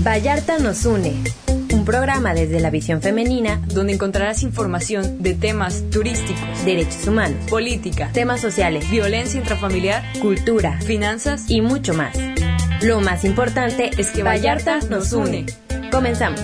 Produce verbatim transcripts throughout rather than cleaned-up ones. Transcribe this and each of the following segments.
Vallarta nos une, un programa desde la visión femenina donde encontrarás información de temas turísticos, derechos humanos, política, temas sociales, violencia intrafamiliar, cultura, finanzas y mucho más. Lo más importante es que Vallarta, Vallarta nos une. Comenzamos.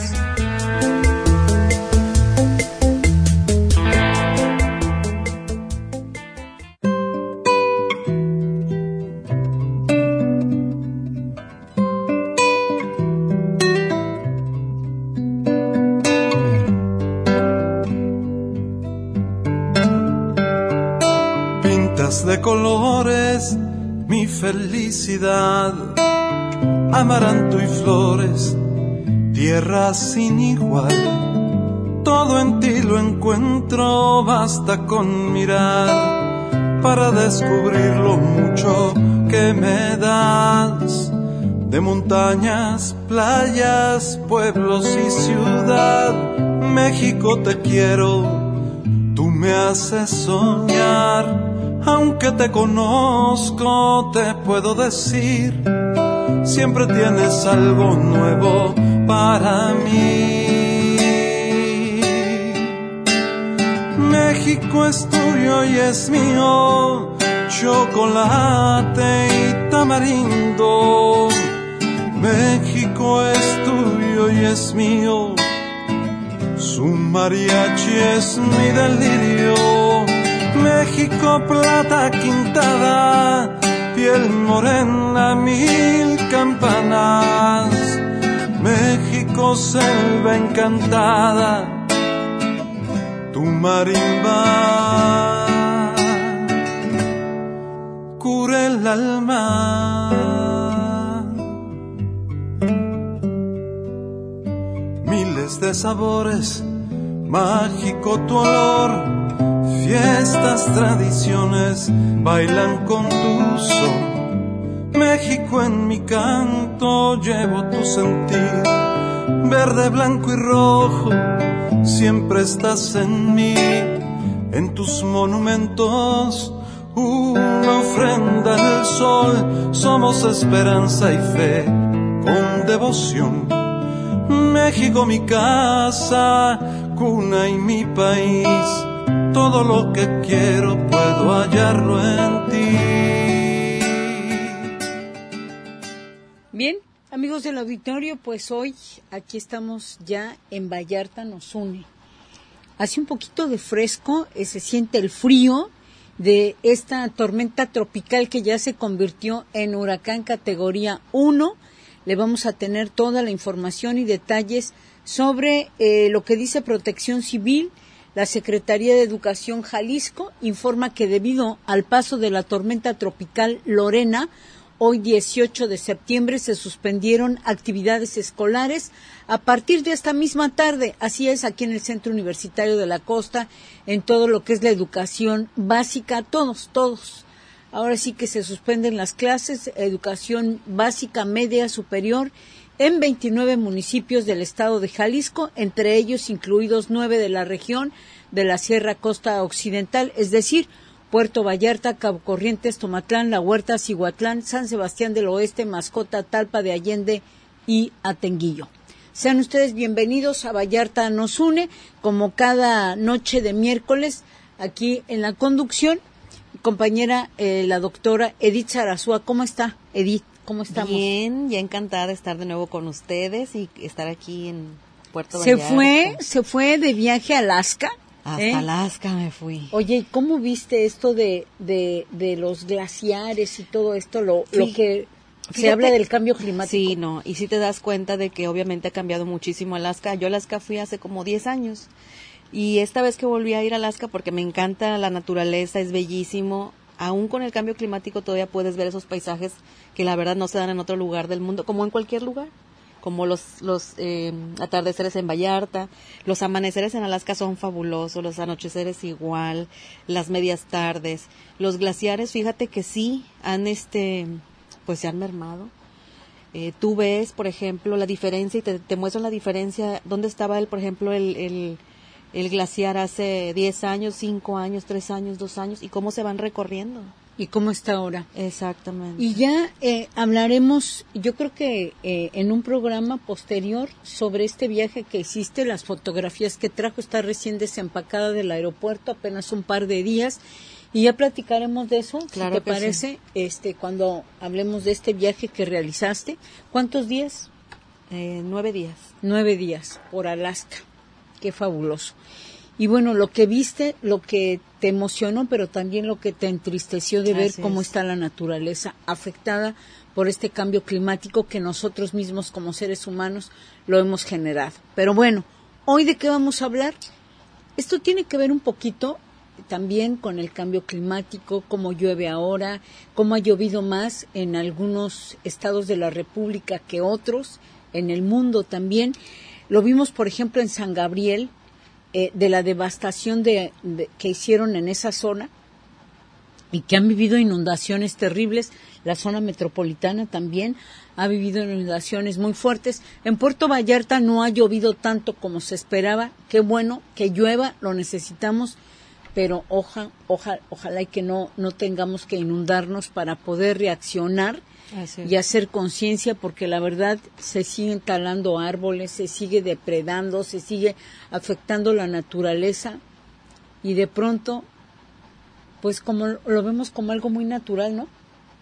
De colores mi felicidad, amaranto y flores, tierra sin igual, todo en ti lo encuentro, basta con mirar para descubrir lo mucho que me das, de montañas, playas, pueblos y ciudad. México te quiero, tú me haces soñar. Aunque te conozco, te puedo decir, siempre tienes algo nuevo para mí. México es tuyo y es mío, chocolate y tamarindo. México es tuyo y es mío, su mariachi es mi delirio. México, plata quintada, piel morena, mil campanas. México, selva encantada, tu marimba cura el alma. Miles de sabores, mágico tu olor. Fiestas, tradiciones, bailan con tu son. México en mi canto, llevo tu sentir. Verde, blanco y rojo, siempre estás en mí. En tus monumentos, una ofrenda al sol. Somos esperanza y fe, con devoción. México mi casa, cuna y mi país. Todo lo que quiero puedo hallarlo en ti. Bien, amigos del auditorio, pues hoy aquí estamos ya en Vallarta nos une. Hace un poquito de fresco, eh, se siente el frío de esta tormenta tropical que ya se convirtió en huracán categoría uno. Le vamos a tener toda la información y detalles sobre eh, lo que dice Protección Civil. La Secretaría de Educación Jalisco informa que debido al paso de la tormenta tropical Lorena, hoy dieciocho de septiembre se suspendieron actividades escolares a partir de esta misma tarde. Así es, aquí en el Centro Universitario de la Costa, en todo lo que es la educación básica, todos, todos. Ahora sí que se suspenden las clases, educación básica, media, superior, en veintinueve municipios del estado de Jalisco, entre ellos incluidos nueve de la región de la Sierra Costa Occidental, es decir, Puerto Vallarta, Cabo Corrientes, Tomatlán, La Huerta, Cihuatlán, San Sebastián del Oeste, Mascota, Talpa de Allende y Atenguillo. Sean ustedes bienvenidos a Vallarta nos une, como cada noche de miércoles, aquí en la conducción, compañera, eh, la doctora Edith Sarasúa. ¿Cómo está, Edith? ¿Cómo estamos? Bien, ya encantada de estar de nuevo con ustedes y estar aquí en Puerto se Vallarta. Fue, se fue de viaje a Alaska. Hasta ¿eh? Alaska me fui. Oye, ¿cómo viste esto de, de, de los glaciares y todo esto, lo, sí. lo que se Fíjate, habla del cambio climático? Sí, no, y sí te das cuenta de que obviamente ha cambiado muchísimo Alaska. Yo a Alaska fui hace como diez años y esta vez que volví a ir a Alaska porque me encanta la naturaleza, es bellísimo. Aún con el cambio climático todavía puedes ver esos paisajes que la verdad no se dan en otro lugar del mundo, como en cualquier lugar, como los los eh, atardeceres en Vallarta, los amaneceres en Alaska son fabulosos, los anocheceres igual, las medias tardes, los glaciares, fíjate que sí han este pues se han mermado. Eh, tú ves, por ejemplo, la diferencia y te, te muestran la diferencia, dónde estaba el, por ejemplo, el, el el glaciar hace diez años, cinco años, tres años, dos años, y cómo se van recorriendo. ¿Y cómo está ahora? Exactamente. Y ya eh, hablaremos, yo creo que eh, en un programa posterior sobre este viaje que hiciste, las fotografías que trajo, está recién desempacada del aeropuerto, apenas un par de días, y ya platicaremos de eso, claro, si te parece, sí. este, cuando hablemos de este viaje que realizaste. ¿Cuántos días? Eh, nueve días. Nueve días por Alaska. Qué fabuloso. Y bueno, lo que viste, lo que te emocionó, pero también lo que te entristeció de ver Así cómo es. está la naturaleza afectada por este cambio climático que nosotros mismos como seres humanos lo hemos generado. Pero bueno, ¿hoy de qué vamos a hablar? Esto tiene que ver un poquito también con el cambio climático, cómo llueve ahora, cómo ha llovido más en algunos estados de la República que otros, en el mundo también. Lo vimos, por ejemplo, en San Gabriel, Eh, de la devastación de, de, que hicieron en esa zona y que han vivido inundaciones terribles. La zona metropolitana también ha vivido inundaciones muy fuertes. En Puerto Vallarta no ha llovido tanto como se esperaba. Qué bueno que llueva, lo necesitamos, pero oja, oja, ojalá y que no, no tengamos que inundarnos para poder reaccionar y hacer conciencia, porque la verdad se siguen talando árboles, se sigue depredando, se sigue afectando la naturaleza, y de pronto, pues como lo vemos como algo muy natural, ¿no?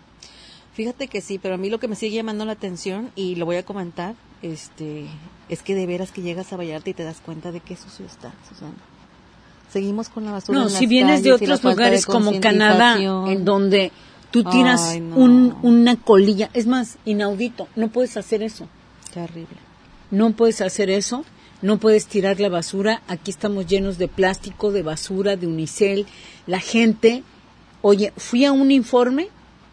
Fíjate que sí, pero a mí lo que me sigue llamando la atención, y lo voy a comentar, este, es que de veras que llegas a Vallarta y te das cuenta de qué sucio está, Susana. Seguimos con la basura No, en si las vienes de calles y la otros falta lugares de como Canadá, en donde tú tiras Ay, no. un, una colilla, es más, inaudito, no puedes hacer eso. Terrible. No puedes hacer eso, no puedes tirar la basura. Aquí estamos llenos de plástico, de basura, de unicel. La gente, oye, fui a un informe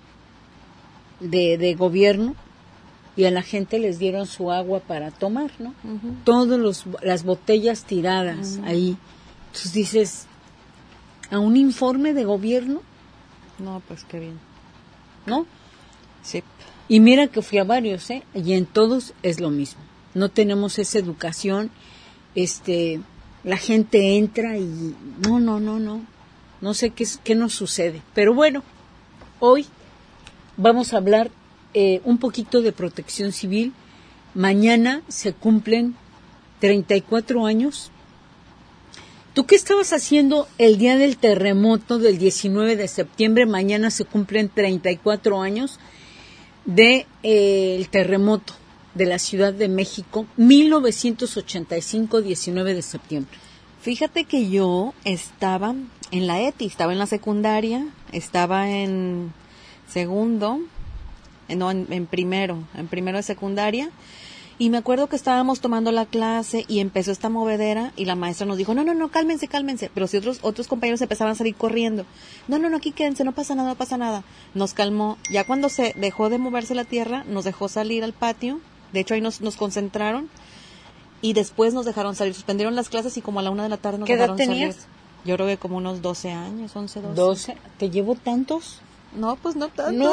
de, de gobierno y a la gente les dieron su agua para tomar, ¿no? Uh-huh. Todas los, las botellas tiradas uh-huh. ahí. Entonces dices, ¿a un informe de gobierno? No, pues qué bien. ¿No? Sí. Y mira que fui a varios, ¿eh? Y en todos es lo mismo. No tenemos esa educación, este, la gente entra y no, no, no, no. No sé qué, qué nos sucede. Pero bueno, hoy vamos a hablar eh, un poquito de protección civil. Mañana se cumplen treinta y cuatro años. ¿Tú qué estabas haciendo el día del terremoto del diecinueve de septiembre? Mañana se cumplen treinta y cuatro años del de, eh, terremoto de la Ciudad de México, mil novecientos ochenta y cinco, diecinueve de septiembre. Fíjate que yo estaba en la E T I, estaba en la secundaria, estaba en segundo, no, en, en primero, en primero de secundaria. Y me acuerdo que estábamos tomando la clase y empezó esta movedera y la maestra nos dijo, no, no, no, cálmense, cálmense. Pero si otros otros compañeros empezaban a salir corriendo, no, no, no, aquí quédense, no pasa nada, no pasa nada. Nos calmó. Ya cuando se dejó de moverse la tierra, nos dejó salir al patio. De hecho, ahí nos, nos concentraron y después nos dejaron salir. Suspendieron las clases y como a la una de la tarde nos ¿Qué dejaron edad tenías? salir. Yo creo que como unos doce años, once, doce. ¿doce? ¿Te llevo tantos? No, pues no tanto. No,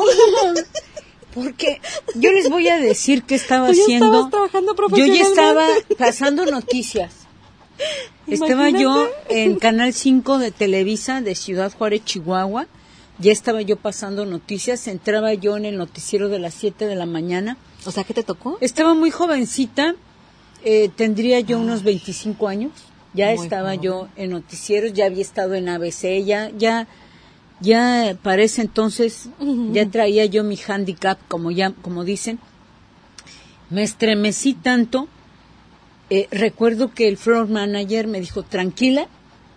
porque yo les voy a decir qué estaba Tú ya haciendo. estabas trabajando Yo profesionalmente. ya estaba pasando noticias. Estaba yo en Canal cinco de Televisa de Ciudad Juárez, Chihuahua. Ya estaba yo pasando noticias. Entraba yo en el noticiero de las siete de la mañana. O sea, ¿qué te tocó? Estaba muy jovencita. Eh, tendría yo unos veinticinco años. Ya Muy estaba joven. yo en noticieros. Ya había estado en A B C. Ya, ya, ya para ese entonces ya traía yo mi handicap, como ya, como dicen. Me estremecí tanto. Eh, recuerdo que el floor manager me dijo, tranquila,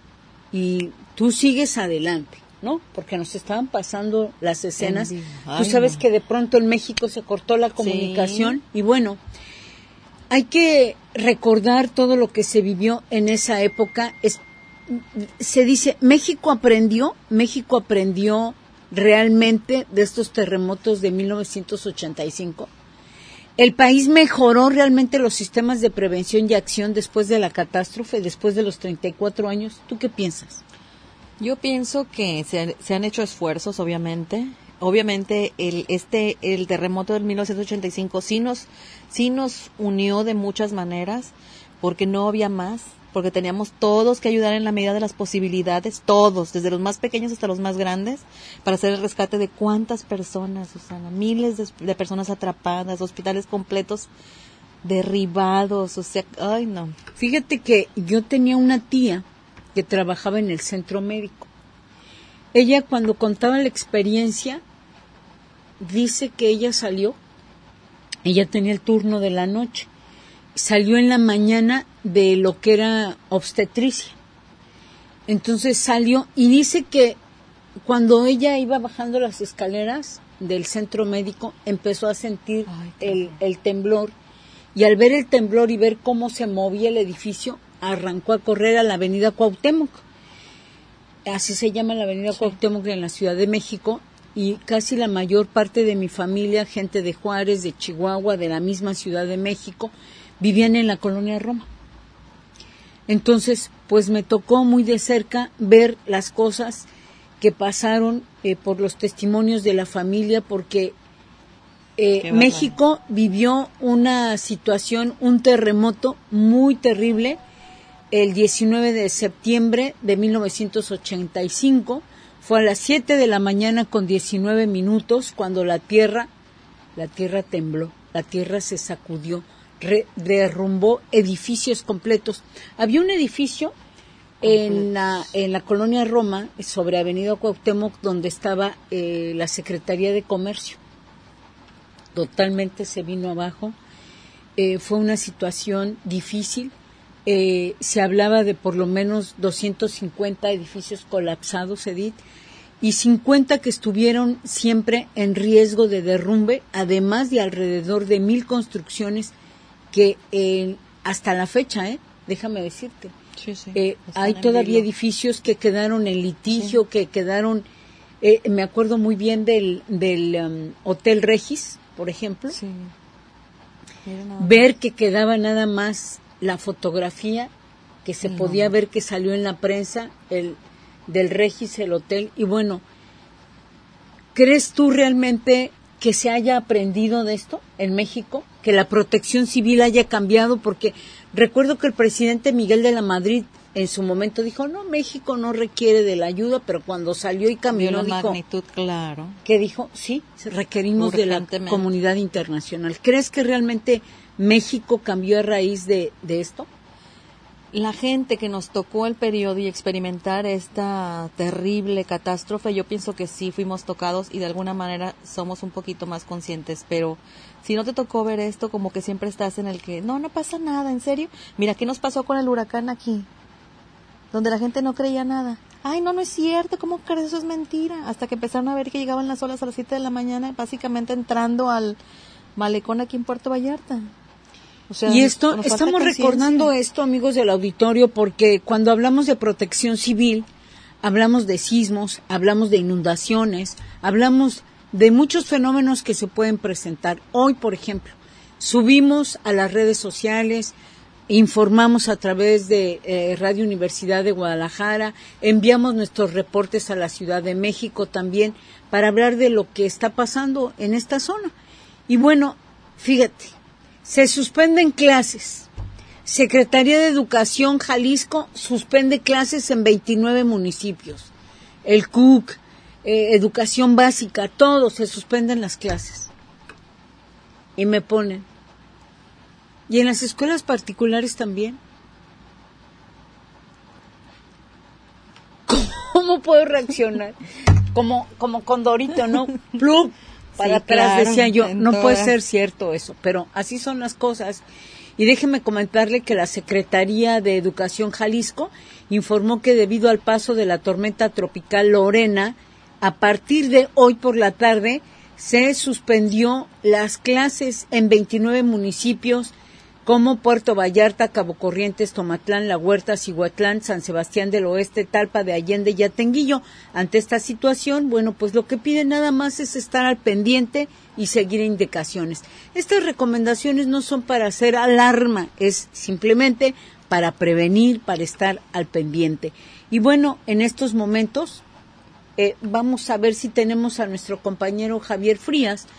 y tú sigues adelante, ¿no? Porque nos estaban pasando las escenas. Ay, tú sabes no. que de pronto en México se cortó la comunicación. Sí. Y bueno, hay que recordar todo lo que se vivió en esa época. Es, se dice, México aprendió, México aprendió realmente de estos terremotos de mil novecientos ochenta y cinco. El país mejoró realmente los sistemas de prevención y acción después de la catástrofe, después de los treinta y cuatro años. ¿Tú qué piensas? Yo pienso que se, se han hecho esfuerzos, obviamente. Obviamente el este el terremoto del mil novecientos ochenta y cinco sí nos sí nos unió de muchas maneras, porque no había más, porque teníamos todos que ayudar en la medida de las posibilidades, todos, desde los más pequeños hasta los más grandes, para hacer el rescate de cuántas personas, Susana, miles de, de personas atrapadas, hospitales completos derribados, o sea, ay no. Fíjate que yo tenía una tía que trabajaba en el centro médico. Ella, cuando contaba la experiencia, dice que ella salió, ella tenía el turno de la noche, salió en la mañana de lo que era obstetricia. Entonces salió y dice que cuando ella iba bajando las escaleras del centro médico empezó a sentir Ay, el, el temblor, y al ver el temblor y ver cómo se movía el edificio, arrancó a correr a la avenida Cuauhtémoc. Así se llama la avenida sí. Cuauhtémoc en la Ciudad de México, y casi la mayor parte de mi familia, gente de Juárez, de Chihuahua, de la misma Ciudad de México, vivían en la colonia Roma. Entonces, pues me tocó muy de cerca ver las cosas que pasaron eh, por los testimonios de la familia, porque eh, México vivió una situación, un terremoto muy terrible, el diecinueve de septiembre de mil novecientos ochenta y cinco, fue a las siete de la mañana con diecinueve minutos cuando la tierra, la tierra tembló, la tierra se sacudió, re, derrumbó edificios completos. Había un edificio en la, en la colonia Roma, sobre Avenida Cuauhtémoc, donde estaba eh, la Secretaría de Comercio. Totalmente se vino abajo. Eh, fue una situación difícil. Eh, se hablaba de por lo menos doscientos cincuenta edificios colapsados, Edith, y cincuenta que estuvieron siempre en riesgo de derrumbe, además de alrededor de mil construcciones que eh, hasta la fecha, eh, déjame decirte, sí, sí, eh, hay todavía vilo. edificios que quedaron en litigio, sí. que quedaron, eh, me acuerdo muy bien del, del um, Hotel Regis, por ejemplo, sí. ver que quedaba nada más la fotografía que se no. podía ver que salió en la prensa, el del Regis, el hotel. Y bueno, ¿crees tú realmente que se haya aprendido de esto en México? Que la protección civil haya cambiado, porque recuerdo que el presidente Miguel de la Madrid en su momento dijo, no, México no requiere de la ayuda, pero cuando salió y caminó dijo, magnitud, claro. que dijo, sí, requerimos de la comunidad internacional. ¿Crees que realmente México cambió a raíz de, de esto? La gente que nos tocó el periodo y experimentar esta terrible catástrofe, yo pienso que sí fuimos tocados y de alguna manera somos un poquito más conscientes, pero si no te tocó ver esto, como que siempre estás en el que, no, no pasa nada, ¿en serio? Mira, ¿qué nos pasó con el huracán aquí? Donde la gente no creía nada. Ay, no, no es cierto, ¿cómo crees? Eso es mentira. Hasta que empezaron a ver que llegaban las olas a las siete de la mañana, básicamente entrando al malecón aquí en Puerto Vallarta. O sea, y esto, estamos recordando esto, amigos del auditorio, porque cuando hablamos de protección civil, hablamos de sismos, hablamos de inundaciones, hablamos de muchos fenómenos que se pueden presentar. Hoy, por ejemplo, subimos a las redes sociales, informamos a través de eh, Radio Universidad de Guadalajara, enviamos nuestros reportes a la Ciudad de México también para hablar de lo que está pasando en esta zona. Y bueno, fíjate, se suspenden clases. Secretaría de Educación Jalisco suspende clases en veintinueve municipios. El C U C, eh, Educación Básica, todos se suspenden las clases. Y me ponen. Y en las escuelas particulares también. ¿Cómo puedo reaccionar? Como, como Condorito, ¿no? ¡Plum! Para sí, atrás, claro, decía yo, no todas. Puede ser cierto eso, pero así son las cosas. Y déjeme comentarle que la Secretaría de Educación Jalisco informó que debido al paso de la tormenta tropical Lorena, a partir de hoy por la tarde se suspendió las clases en veintinueve municipios como Puerto Vallarta, Cabo Corrientes, Tomatlán, La Huerta, Cihuatlán, San Sebastián del Oeste, Talpa de Allende y Atenguillo. Ante esta situación, bueno, pues lo que piden nada más es estar al pendiente y seguir indicaciones. Estas recomendaciones no son para hacer alarma, es simplemente para prevenir, para estar al pendiente. Y bueno, en estos momentos eh, vamos a ver si tenemos a nuestro compañero Javier Frías,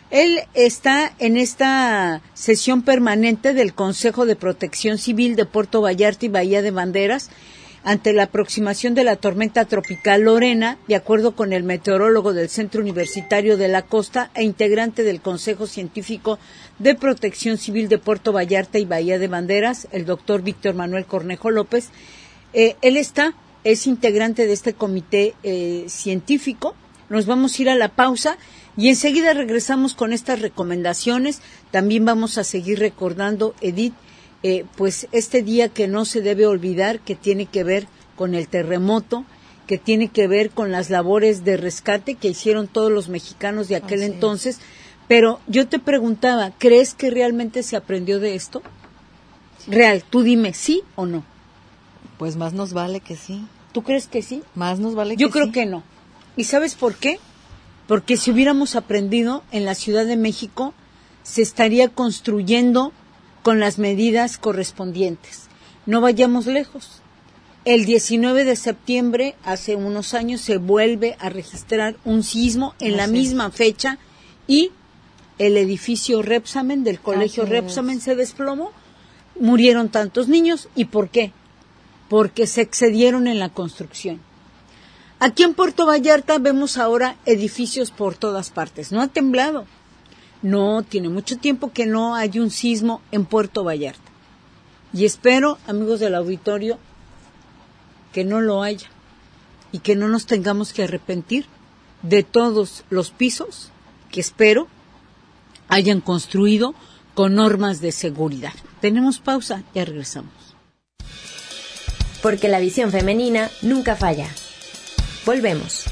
Él está en esta sesión permanente del Consejo de Protección Civil de Puerto Vallarta y Bahía de Banderas ante la aproximación de la tormenta tropical Lorena, de acuerdo con el meteorólogo del Centro Universitario de la Costa e integrante del Consejo Científico de Protección Civil de Puerto Vallarta y Bahía de Banderas, el doctor Víctor Manuel Cornejo López. Eh, él está, es integrante de este comité eh, científico. Nos vamos a ir a la pausa y enseguida regresamos con estas recomendaciones. También vamos a seguir recordando, Edith, Eh, pues este día que no se debe olvidar, que tiene que ver con el terremoto, que tiene que ver con las labores de rescate que hicieron todos los mexicanos de aquel Así entonces. Es. Pero yo te preguntaba, ¿crees que realmente se aprendió de esto? Sí. Real, tú dime, ¿sí o no? Pues más nos vale que sí. ¿Tú crees que sí? Más nos vale yo que sí. Yo creo que no. ¿Y sabes por qué? Porque si hubiéramos aprendido en la Ciudad de México, se estaría construyendo con las medidas correspondientes. No vayamos lejos. El diecinueve de septiembre, hace unos años, se vuelve a registrar un sismo en la misma fecha y el edificio Repsamen, del colegio Repsamen, se desplomó. Murieron tantos niños. ¿Y por qué? Porque se excedieron en la construcción. Aquí en Puerto Vallarta vemos ahora edificios por todas partes. No ha temblado. No, tiene mucho tiempo que no hay un sismo en Puerto Vallarta. Y espero, amigos del auditorio, que no lo haya y que no nos tengamos que arrepentir de todos los pisos que espero hayan construido con normas de seguridad. Tenemos pausa, ya regresamos. Porque la visión femenina nunca falla. Volvemos.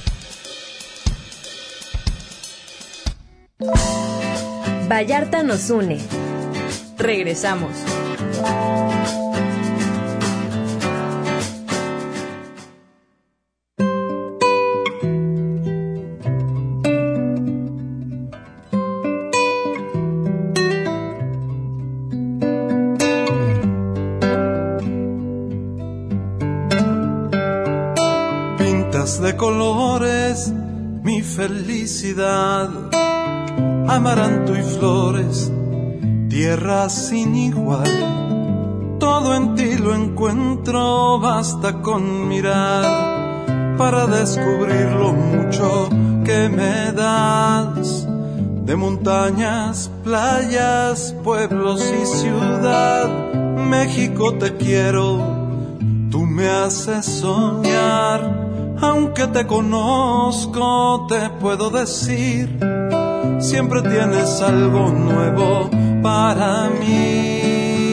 Vallarta nos une. Regresamos. Pintas de colores mi felicidad, amaranto y flores, tierra sin igual. Todo en ti lo encuentro, basta con mirar para descubrir lo mucho que me das. De montañas, playas, pueblos y ciudad, México te quiero, tú me haces soñar. Aunque te conozco, te puedo decir, siempre tienes algo nuevo para mí.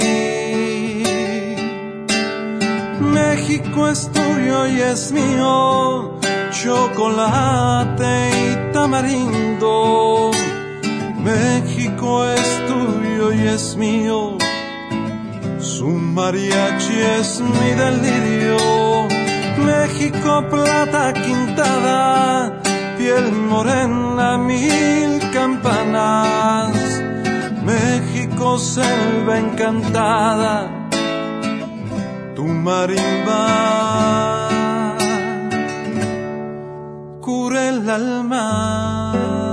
México es tuyo y es mío, chocolate y tamarindo. México es tuyo y es mío, su mariachi es mi delirio. México, plata quintada, piel morena, mil campanas. México, selva encantada, tu marimba cura el alma.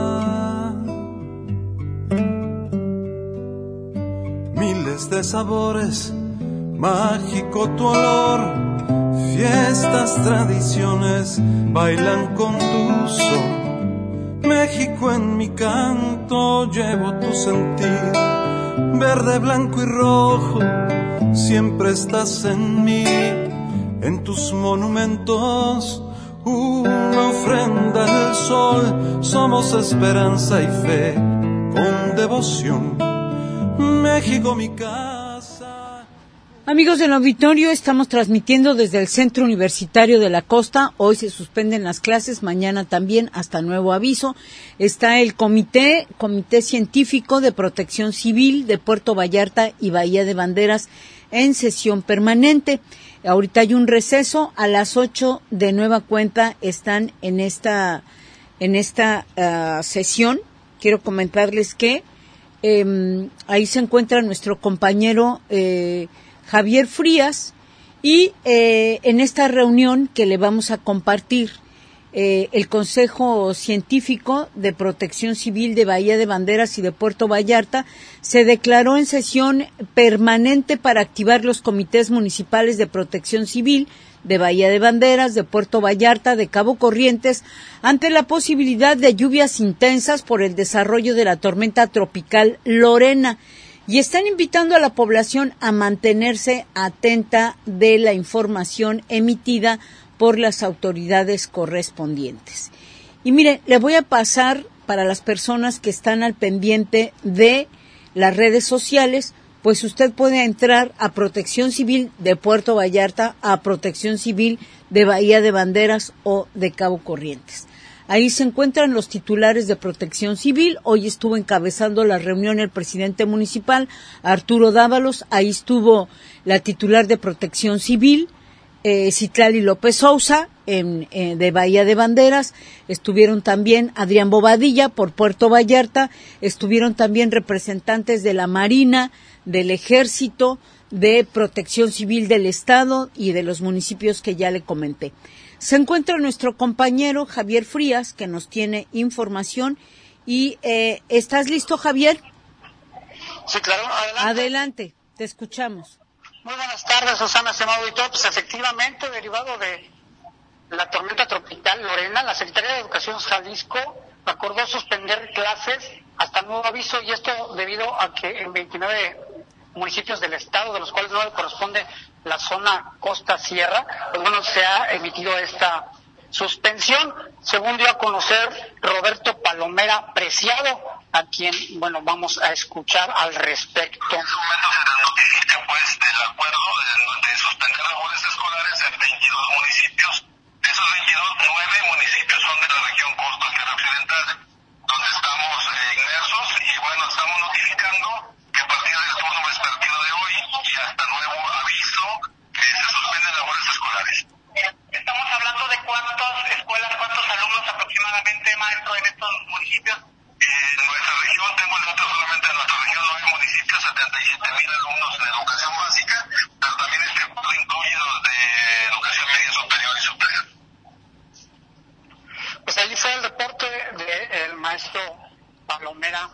Miles de sabores, mágico tu olor. Fiestas, tradiciones, bailan con tu son. México, en mi canto llevo tu sentir. Verde, blanco y rojo, siempre estás en mí. En tus monumentos, una ofrenda al sol. Somos esperanza y fe, con devoción. México, mi casa. Amigos del auditorio, estamos transmitiendo desde el Centro Universitario de la Costa. Hoy se suspenden las clases, mañana también, hasta nuevo aviso. Está el comité, Comité Científico de Protección Civil de Puerto Vallarta y Bahía de Banderas en sesión permanente. Ahorita hay un receso, a las ocho de nueva cuenta están en esta, en esta uh, sesión. Quiero comentarles que eh, ahí se encuentra nuestro compañero eh, Javier Frías, y eh, en esta reunión que le vamos a compartir eh, el Consejo Científico de Protección Civil de Bahía de Banderas y de Puerto Vallarta se declaró en sesión permanente para activar los comités municipales de protección civil de Bahía de Banderas, de Puerto Vallarta, de Cabo Corrientes, ante la posibilidad de lluvias intensas por el desarrollo de la tormenta tropical Lorena, y están invitando a la población a mantenerse atenta de la información emitida por las autoridades correspondientes. Y mire, le voy a pasar para las personas que están al pendiente de las redes sociales, pues usted puede entrar a Protección Civil de Puerto Vallarta, a Protección Civil de Bahía de Banderas o de Cabo Corrientes. Ahí se encuentran los titulares de Protección Civil. Hoy estuvo encabezando la reunión el presidente municipal, Arturo Dávalos. Ahí estuvo la titular de Protección Civil, eh, Citlali López Sousa, en, eh, de Bahía de Banderas. Estuvieron también Adrián Bobadilla por Puerto Vallarta. Estuvieron también representantes de la Marina, del Ejército, de Protección Civil del Estado y de los municipios que ya le comenté. Se encuentra nuestro compañero Javier Frías, que nos tiene información. Y eh, ¿estás listo, Javier? Sí, claro, adelante. Adelante, te escuchamos. Muy buenas tardes, Susana, estimado auditor. Pues efectivamente, derivado de la tormenta tropical Lorena, la Secretaría de Educación Jalisco acordó suspender clases hasta nuevo aviso, y esto debido a que en veintinueve municipios del estado, de los cuales no le corresponde la zona costa-sierra, pues bueno, se ha emitido esta suspensión, según dio a conocer Roberto Palomera Preciado, a quien, bueno, vamos a escuchar al respecto. En este momento se nos notifica, pues, del acuerdo de, de suspender labores escolares en veintidós municipios. De esos veintidós, nueve municipios son de la región costa occidental, donde estamos eh, inmersos, y bueno, estamos notificando que a partir del turno vespertino de hoy y hasta nuevo aviso que se suspenden labores escolares. Estamos hablando de cuántas escuelas, cuántos alumnos aproximadamente, maestro, en estos municipios. En nuestra región, tengo el dato solamente en nuestra región, nueve municipios, setenta y siete mil alumnos de educación básica, pero también este acuerdo incluye los de educación media superior y superior. Pues allí fue el reporte del maestro Palomera,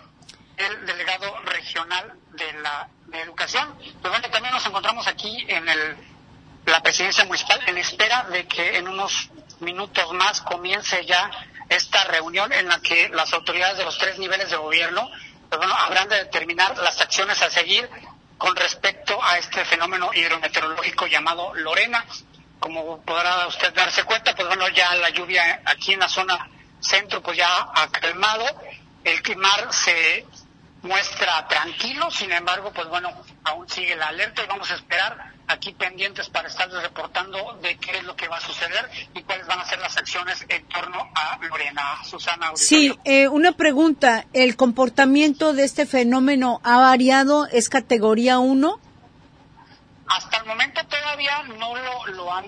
el delegado regional de la de educación. Pues bueno, también nos encontramos aquí en el la presidencia municipal en espera de que en unos minutos más comience ya esta reunión en la que las autoridades de los tres niveles de gobierno, pues bueno, habrán de determinar las acciones a seguir con respecto a este fenómeno hidrometeorológico llamado Lorena. Como podrá usted darse cuenta, pues bueno, ya la lluvia aquí en la zona centro pues ya ha calmado, el mar se muestra tranquilo, sin embargo, pues bueno, aún sigue la alerta y vamos a esperar aquí pendientes para estarles reportando de qué es lo que va a suceder y cuáles van a ser las acciones en torno a Lorena. Susana, auditorio. Sí, eh, una pregunta, ¿el comportamiento de este fenómeno ha variado? ¿Es categoría uno? Hasta el momento todavía no lo, lo han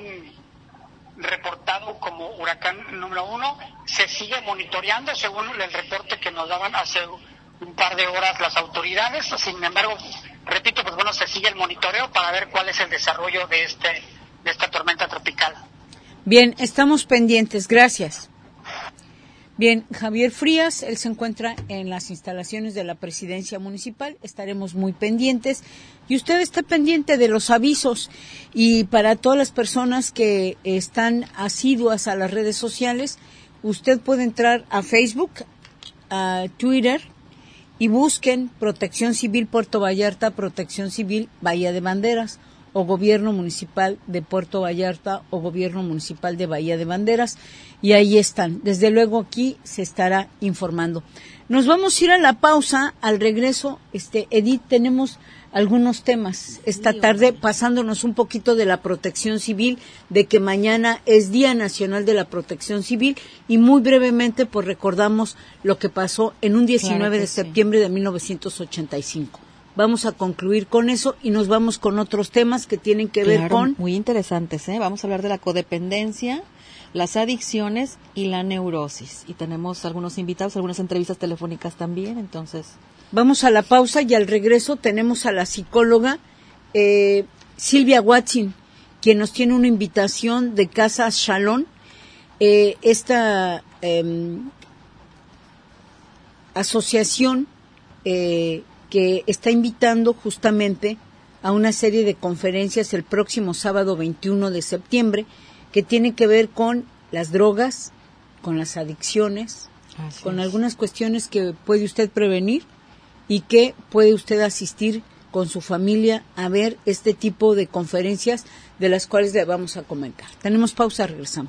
reportado como huracán número uno, se sigue monitoreando según el reporte que nos daban hace un par de horas las autoridades. Sin embargo, repito, pues bueno, se sigue el monitoreo para ver cuál es el desarrollo de este de esta tormenta tropical. Bien, estamos pendientes, gracias. Bien, Javier Frías, él se encuentra en las instalaciones de la presidencia municipal, estaremos muy pendientes y usted esté pendiente de los avisos. Y para todas las personas que están asiduas a las redes sociales, usted puede entrar a Facebook, a Twitter, y busquen Protección Civil Puerto Vallarta, Protección Civil Bahía de Banderas, o Gobierno Municipal de Puerto Vallarta, o Gobierno Municipal de Bahía de Banderas, y ahí están. Desde luego aquí se estará informando. Nos vamos a ir a la pausa. Al regreso, este Edith, tenemos algunos temas esta tarde, pasándonos un poquito de la protección civil, de que mañana es Día Nacional de la Protección Civil, y muy brevemente pues recordamos lo que pasó en un diecinueve claro de septiembre sí. de mil novecientos ochenta y cinco. Vamos a concluir con eso y nos vamos con otros temas que tienen que claro, ver con... muy interesantes, ¿eh? Vamos a hablar de la codependencia, las adicciones y la neurosis. Y tenemos algunos invitados, algunas entrevistas telefónicas también, entonces... Vamos a la pausa y al regreso tenemos a la psicóloga eh, Silvia Watson, quien nos tiene una invitación de Casa Shalom, eh, esta eh, asociación eh, que está invitando justamente a una serie de conferencias el próximo sábado veintiuno de septiembre que tiene que ver con las drogas, con las adicciones, Así con es. algunas cuestiones que puede usted prevenir y que puede usted asistir con su familia a ver este tipo de conferencias de las cuales le vamos a comentar. Tenemos pausa, regresamos.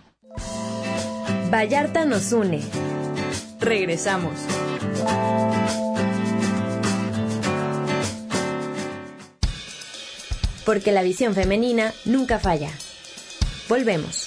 Vallarta nos une. Regresamos. Porque la visión femenina nunca falla. Volvemos.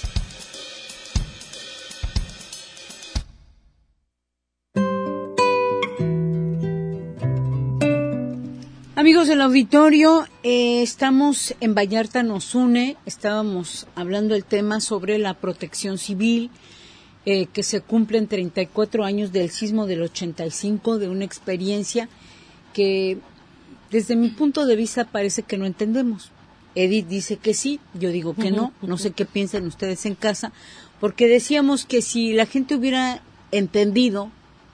Amigos del auditorio, eh, estamos en Vallarta nos une, estábamos hablando del tema sobre la protección civil, eh, que se cumplen treinta y cuatro años del sismo del ochenta y cinco, de una experiencia que desde mi punto de vista parece que no entendemos. Edith dice que sí, yo digo que no, no sé qué piensan ustedes en casa, porque decíamos que si la gente hubiera entendido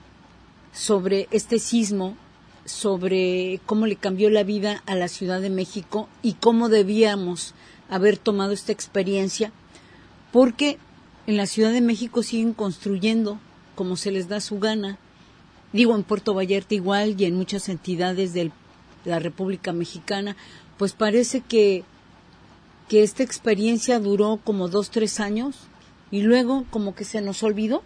sobre este sismo, sobre cómo le cambió la vida a la Ciudad de México y cómo debíamos haber tomado esta experiencia, porque en la Ciudad de México siguen construyendo como se les da su gana, digo en Puerto Vallarta igual y en muchas entidades de la República Mexicana, pues parece que, que esta experiencia duró como dos, tres años y luego como que se nos olvidó.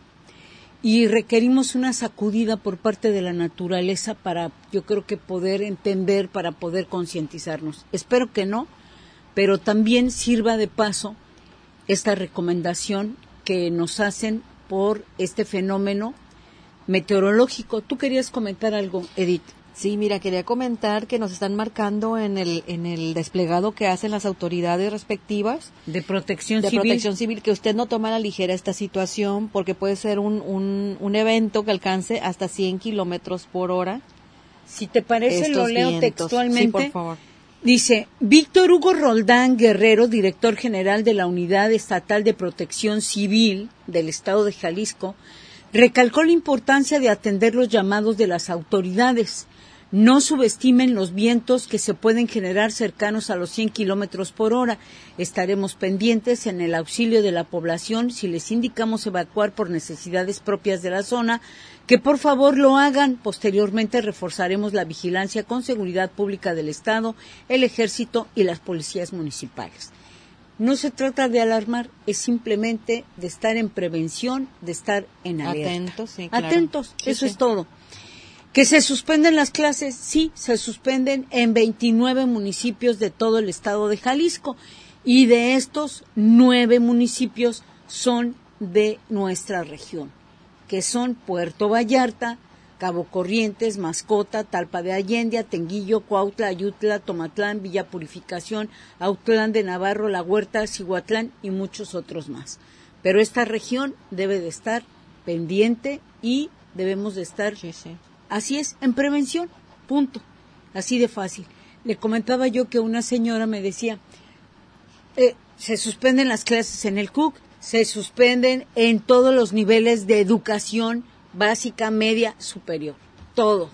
Y requerimos una sacudida por parte de la naturaleza para, yo creo que poder entender, para poder concientizarnos. Espero que no, pero también sirva de paso esta recomendación que nos hacen por este fenómeno meteorológico. ¿Tú querías comentar algo, Edith? Sí, mira, quería comentar que nos están marcando en el en el desplegado que hacen las autoridades respectivas de protección de civil. protección civil, que usted no toma a la ligera esta situación, porque puede ser un, un, un evento que alcance hasta cien kilómetros por hora. Si te parece, Estos lo leo vientos. textualmente. Sí, por favor. Dice, Víctor Hugo Roldán Guerrero, director general de la Unidad Estatal de Protección Civil del Estado de Jalisco, recalcó la importancia de atender los llamados de las autoridades. No subestimen los vientos que se pueden generar cercanos a los cien kilómetros por hora. Estaremos pendientes en el auxilio de la población si les indicamos evacuar por necesidades propias de la zona, que por favor lo hagan. Posteriormente reforzaremos la vigilancia con seguridad pública del Estado, el Ejército y las policías municipales. No se trata de alarmar, es simplemente de estar en prevención, de estar en alerta. Atentos, sí, claro. Atentos, Sí, eso sí. es todo. ¿Que se suspenden las clases? Sí, se suspenden en veintinueve municipios de todo el estado de Jalisco y de estos nueve municipios son de nuestra región, que son Puerto Vallarta, Cabo Corrientes, Mascota, Talpa de Allende, Atenguillo, Cuautla, Ayutla, Tomatlán, Villa Purificación, Autlán de Navarro, La Huerta, Cihuatlán y muchos otros más. Pero esta región debe de estar pendiente y debemos de estar... Sí, sí. Así es, en prevención, punto, así de fácil. Le comentaba yo que una señora me decía, eh, se suspenden las clases en el C U C, se suspenden en todos los niveles de educación básica, media, superior, todos.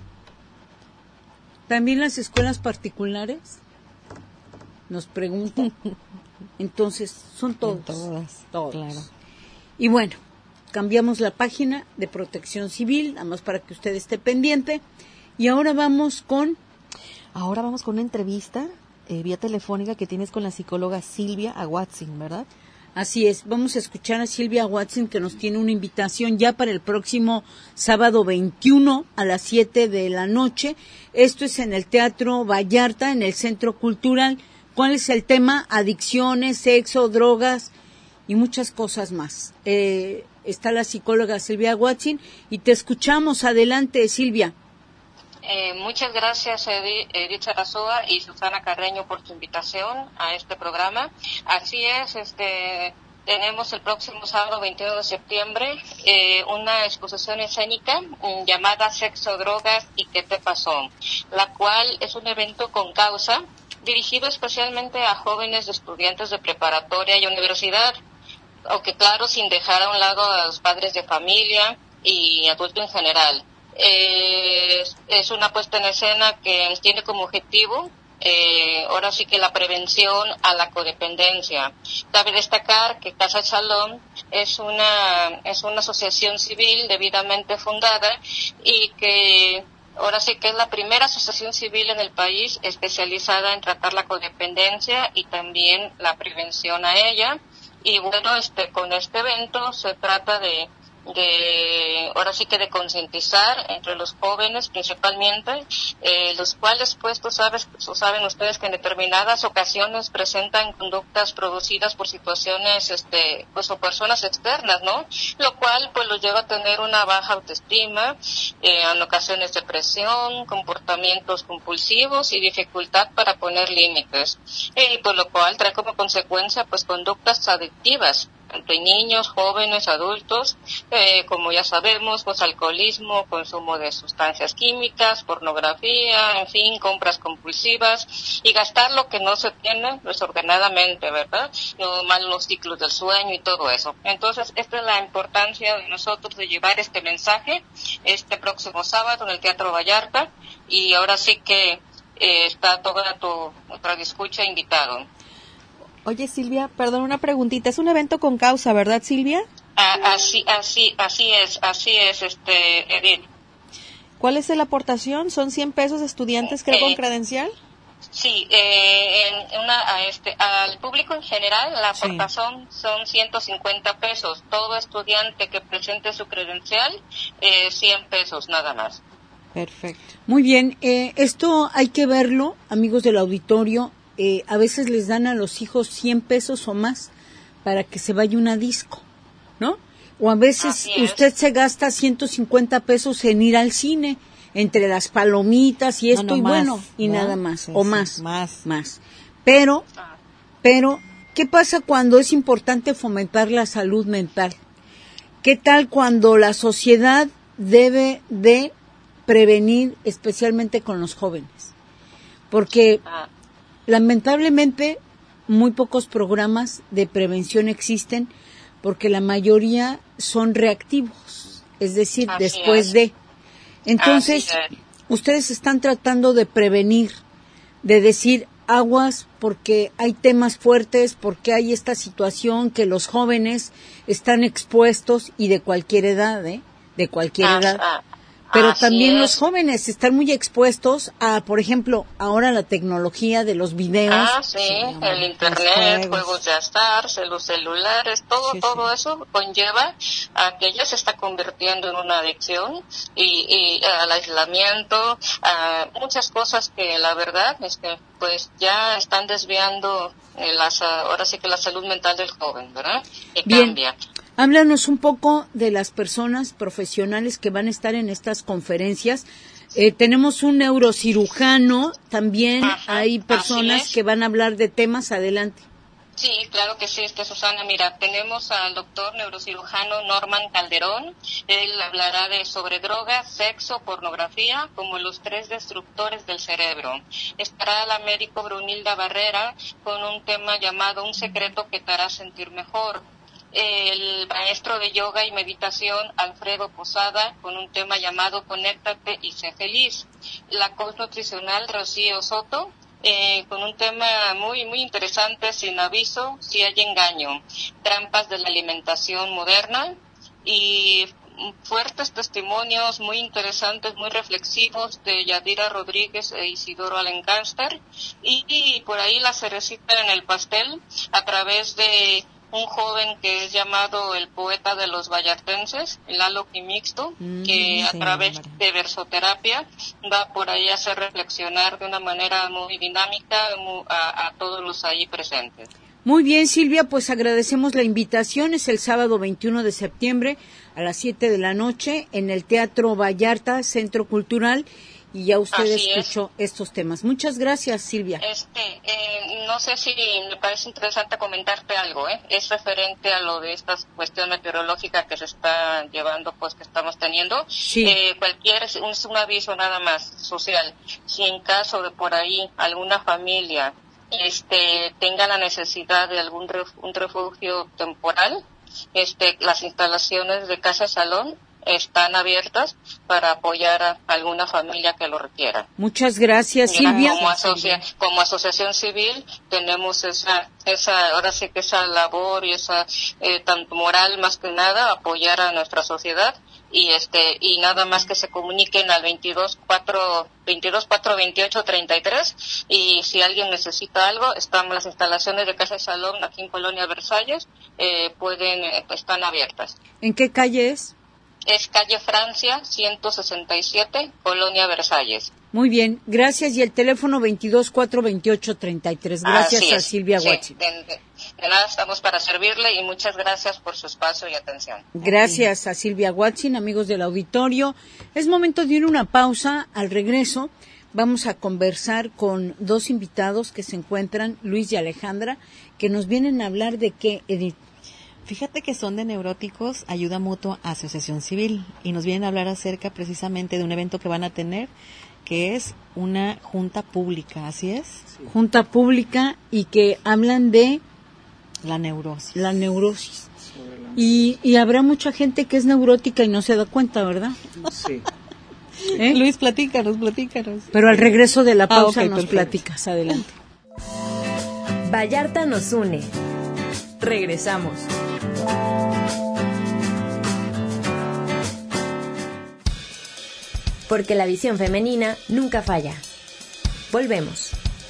También las escuelas particulares, nos preguntan. Entonces, son todos. Todas, todos. claro. Y bueno, cambiamos la página de Protección Civil, nada más para que usted esté pendiente. Y ahora vamos con... Ahora vamos con una entrevista eh, vía telefónica que tienes con la psicóloga Silvia Aguatzin, ¿verdad? Así es, vamos a escuchar a Silvia Aguatzin, que nos tiene una invitación ya para el próximo sábado veintiuno a las siete de la noche. Esto es en el Teatro Vallarta, en el Centro Cultural. ¿Cuál es el tema? Adicciones, sexo, drogas y muchas cosas más. Eh, está la psicóloga Silvia Aguatzin y te escuchamos. Adelante, Silvia. Eh, muchas gracias, Edith, Edith Sarasoa y Susana Carreño, por su invitación a este programa. Así es, este, tenemos el próximo sábado veintiuno de septiembre eh, una exposición escénica um, llamada Sexo, Drogas y ¿Qué te pasó?, la cual es un evento con causa dirigido especialmente a jóvenes estudiantes de preparatoria y universidad. aunque claro, sin dejar a un lado a los padres de familia y adulto en general. Eh, es una puesta en escena que tiene como objetivo Eh, ahora sí que la prevención a la codependencia. Cabe destacar que Casa Shalom es una es una asociación civil debidamente fundada y que ahora sí que es la primera asociación civil en el país especializada en tratar la codependencia y también la prevención a ella. Y bueno, este con este evento se trata de de ahora sí que de concientizar entre los jóvenes principalmente, eh, los cuales pues tú sabes, tú saben ustedes que en determinadas ocasiones presentan conductas producidas por situaciones este pues o personas externas, ¿no? Lo cual pues los lleva a tener una baja autoestima, eh, en ocasiones depresión, comportamientos compulsivos y dificultad para poner límites, y por lo cual trae como consecuencia pues conductas adictivas entre niños, jóvenes, adultos, eh, como ya sabemos, pues alcoholismo, consumo de sustancias químicas, pornografía, en fin, compras compulsivas y gastar lo que no se tiene desordenadamente, ¿verdad? Los malos ciclos del sueño y todo eso. Entonces, esta es la importancia de nosotros de llevar este mensaje este próximo sábado en el Teatro Vallarta, y ahora sí que eh, está toda tu radioescucha invitado. Oye, Silvia, perdón, una preguntita. Es un evento con causa, ¿verdad, Silvia? Ah, así, así, así es, así es, este, Edith. ¿Cuál es la aportación? ¿Son cien pesos estudiantes, creo, eh, con credencial? Sí, eh, en una, a este, al público en general la aportación sí. son ciento cincuenta pesos. Todo estudiante que presente su credencial, eh, cien pesos nada más. Perfecto. Muy bien, eh, esto hay que verlo, amigos del auditorio. Eh, a veces les dan a los hijos cien pesos o más para que se vaya una disco, ¿no? O a veces usted se gasta ciento cincuenta pesos en ir al cine, entre las palomitas y esto, no, no, y más, bueno, y ¿no? nada más, sí, o más, sí, más, más. Pero, pero, ¿qué pasa cuando es importante fomentar la salud mental? ¿Qué tal cuando la sociedad debe de prevenir, especialmente con los jóvenes? Porque lamentablemente, muy pocos programas de prevención existen porque la mayoría son reactivos, es decir, Así después es. de. Entonces, ustedes están tratando de prevenir, de decir aguas porque hay temas fuertes, porque hay esta situación que los jóvenes están expuestos y de cualquier edad, ¿eh? De cualquier ah, edad. Ah. Pero Así también es. Los jóvenes están muy expuestos a, por ejemplo, ahora la tecnología de los videos. Ah, sí, sí el internet, juegos. juegos de azar, los celulares, todo sí, todo sí. eso conlleva a que ya se está convirtiendo en una adicción y, y al aislamiento, a muchas cosas que la verdad es que pues ya están desviando las, ahora sí que la salud mental del joven, ¿verdad? Que Bien. cambia. Háblanos un poco de las personas profesionales que van a estar en estas conferencias. Eh, tenemos un neurocirujano, también Ajá, hay personas que van a hablar de temas. Adelante. Sí, claro que sí, este, Susana. Mira, tenemos al doctor neurocirujano Norman Calderón. Él hablará de sobre drogas, sexo, pornografía, como los tres destructores del cerebro. Estará la médico Brunilda Barrera con un tema llamado Un secreto que te hará sentir mejor. El maestro de yoga y meditación Alfredo Posada con un tema llamado Conéctate y sé feliz. La coach nutricional Rocío Soto eh, con un tema muy muy interesante, Sin aviso si hay engaño, trampas de la alimentación moderna, y fuertes testimonios muy interesantes, muy reflexivos de Yadira Rodríguez e Isidoro Alencánster, y, y por ahí la cerecita en el pastel a través de un joven que es llamado el poeta de los vallartenses, Lalo Quimixto, mm, que a sí, través vale. de versoterapia va por ahí a hacer reflexionar de una manera muy dinámica muy, a, a todos los ahí presentes. Muy bien, Silvia, pues agradecemos la invitación. Es el sábado veintiuno de septiembre a las siete de la noche en el Teatro Vallarta, Centro Cultural. Y ya usted Así escuchó es. estos temas. Muchas gracias, Silvia. Este, eh, no sé si me parece interesante comentarte algo, ¿eh? Es referente a lo de esta cuestión meteorológica que se está llevando, pues que estamos teniendo. Sí. Eh, cualquier, es un, un aviso nada más social. Si en caso de por ahí alguna familia este tenga la necesidad de algún ref, un refugio temporal, este, las instalaciones de Casa Salón están abiertas para apoyar a alguna familia que lo requiera. Muchas gracias, Mira, Silvia. Como, asocia, como asociación civil tenemos esa, esa, ahora sí que esa labor y esa, eh, tanto moral más que nada, apoyar a nuestra sociedad y este, y nada más que se comuniquen al veintidós cuatro veintiocho treinta y tres y si alguien necesita algo, están las instalaciones de Casa Salón aquí en Colonia Versalles, eh, pueden, eh, están abiertas. ¿En qué calle es? Es calle Francia, ciento sesenta y siete, Colonia Versalles. Muy bien, gracias. Y el teléfono veintidós cuatro veintiocho treinta y tres. Gracias a Silvia sí, Huatzin. De, de, de nada, estamos para servirle y muchas gracias por su espacio y atención. Gracias a Silvia Huatzin, amigos del auditorio. Es momento de ir a una pausa. Al regreso vamos a conversar con dos invitados que se encuentran, Luis y Alejandra, que nos vienen a hablar de qué, Edith. Fíjate que son de Neuróticos, Ayuda Mutua, Asociación Civil, y nos vienen a hablar acerca precisamente de un evento que van a tener, que es una junta pública, ¿así es? Sí. Junta pública y que hablan de la neurosis. La neurosis. Y, y habrá mucha gente que es neurótica y no se da cuenta, ¿verdad? Sí. ¿Eh? Luis, platícanos, platícanos. Pero al regreso de la pausa ah, okay, nos perfecto. platicas, adelante. Vallarta nos une. Regresamos. Porque la visión femenina nunca falla. Volvemos.